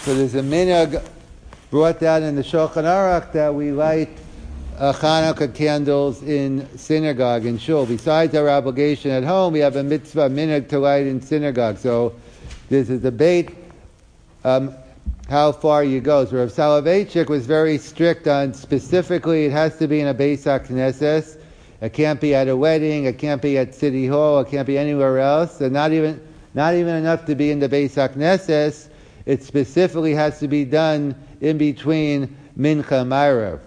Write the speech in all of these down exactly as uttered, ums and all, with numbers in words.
So there's a minhag brought down in the Shulchan Aruch that we light uh, Hanukkah candles in synagogue, in shul. Besides our obligation at home, we have a mitzvah minhag to light in synagogue. So there's a debate um, how far you go. So Rav Soloveitchik was very strict on specifically it has to be in a Beis HaKnesses. It can't be at a wedding. It can't be at City Hall. It can't be anywhere else. And not even not even enough to be in the Beis HaKnesses. It specifically has to be done in between Mincha and Ma'ariv.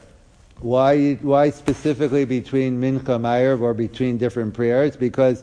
Why, why specifically between Mincha and Ma'ariv or between different prayers? Because,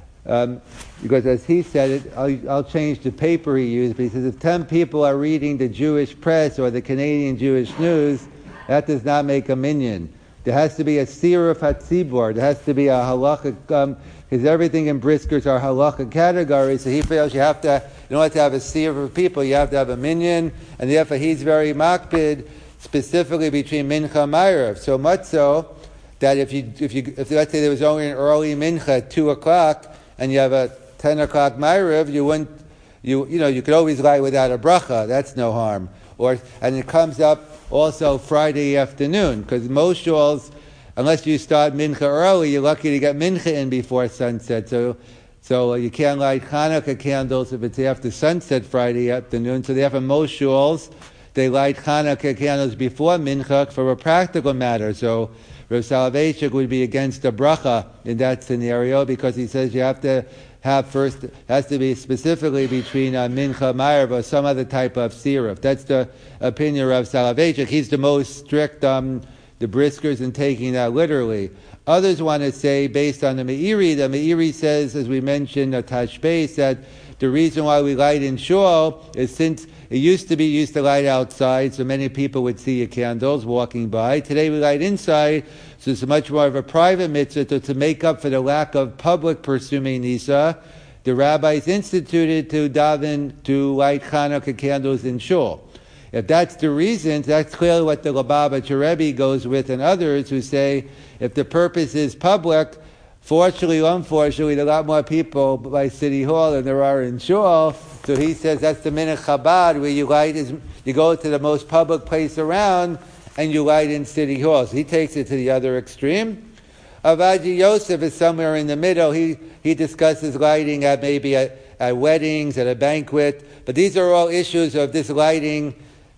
um, because as he said it, I'll, I'll change the paper he used, but he says if ten people are reading the Jewish press or the Canadian Jewish news, that does not make a minyan. There has to be a Siruf HaTzibor. There has to be a halacha, um, because everything in Briskers are halacha categories, so he feels you have to, in order to have a Siruf of people, you have to have a minyan, and therefore he's very makpid, specifically between Mincha and Ma'ariv. So much so that if you, if you, if let's say there was only an early Mincha at two o'clock, and you have a ten o'clock Ma'ariv, you wouldn't, you, you know, you could always light without a bracha. That's no harm. Or, and it comes up also Friday afternoon, because most shuls, unless you start Mincha early, you're lucky to get Mincha in before sunset. So, so you can't light Hanukkah candles if it's after sunset Friday afternoon. So therefore most shuls, they light Hanukkah candles before Mincha for a practical matter. So Rav Soloveitchik would be against the bracha in that scenario, because he says you have to have first, has to be specifically between uh, Mincha, Ma'ariv, or some other type of siruf. That's the opinion of Soloveitchik. He's the most strict, um, the Briskers, in taking that literally. Others want to say, based on the Meiri, the Meiri says, as we mentioned, a Tashbais, that the reason why we light in shul is since it used to be used to light outside, so many people would see your candles walking by. Today we light inside, so it's much more of a private mitzvah. To, to make up for the lack of public Persumei Nisa, the rabbis instituted to daven to light Hanukkah candles in shul. If that's the reason, that's clearly what the Lubavitcher Rebbe goes with, and others who say if the purpose is public, fortunately or unfortunately, there are a lot more people by City Hall than there are in shul. So he says that's the minhag Chabad, where you light is you go to the most public place around and you light in City Hall. So he takes it to the other extreme. Avaji Yosef is somewhere in the middle. He he discusses lighting at maybe at, at weddings, at a banquet. But these are all issues of this lighting.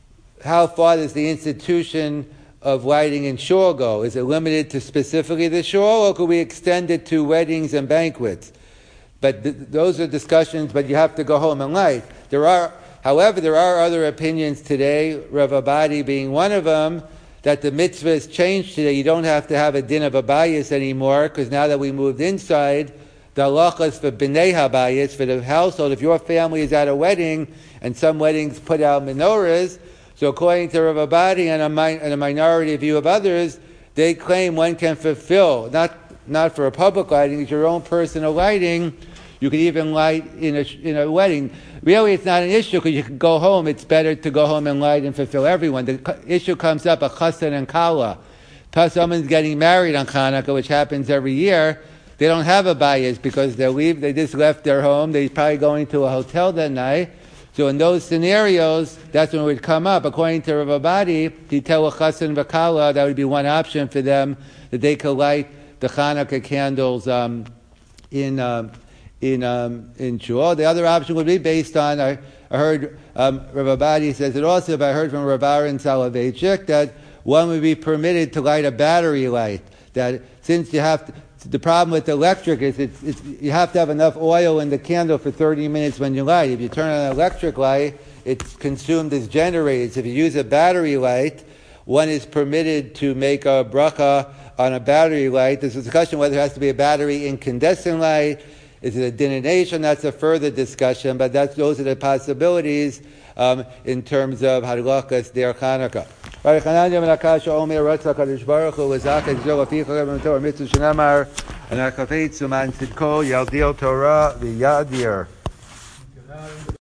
How far does the institution of lighting in shul go? Is it limited to specifically the shul, or could we extend it to weddings and banquets? But th- those are discussions, but you have to go home and light. There are, however, there are other opinions today, Rav Abadi being one of them, that the mitzvah has changed today. You don't have to have a din of abayis anymore, because now that we moved inside, the halachas for b'nei habayis, for the household, if your family is at a wedding, and some weddings put out menorahs, so according to Rav Abadi and a, mi- and a minority view of others, they claim one can fulfill, not not for a public lighting, it's your own personal lighting. You could even light in a in a wedding. Really, it's not an issue because you can go home. It's better to go home and light and fulfill everyone. The issue comes up at chassan and kala. Plus, someone's getting married on Hanukkah, which happens every year. They don't have a bias because they leave. They just left their home. They're probably going to a hotel that night. So in those scenarios, that's when it would come up. According to Rav Abadi, he tell a chassan v'kala that would be one option for them, that they could light the Hanukkah candles um, in um, in um, in shul. The other option would be based on, I, I heard um, Rav Abadi says it also, but I heard from Rav Aaron Soloveitchik that one would be permitted to light a battery light. That since you have to, the problem with electric is it's, it's, you have to have enough oil in the candle for thirty minutes when you light. If you turn on an electric light, it's consumed as generated. So if you use a battery light, one is permitted to make a bracha on a battery light. There's a discussion whether it has to be a battery incandescent light. Is it a dinonation? That's a further discussion, but that's, those are the possibilities um, in terms of halachas der Chanukah. Baruch Hananya ben Akash Omer Ratzak Kadosh Baruch Hu Lezak Yisrael Aficha Rebbe Torah Mitzvah Shenamar and Akafetz Uman Sidko Yaldil Torah V'Yadir.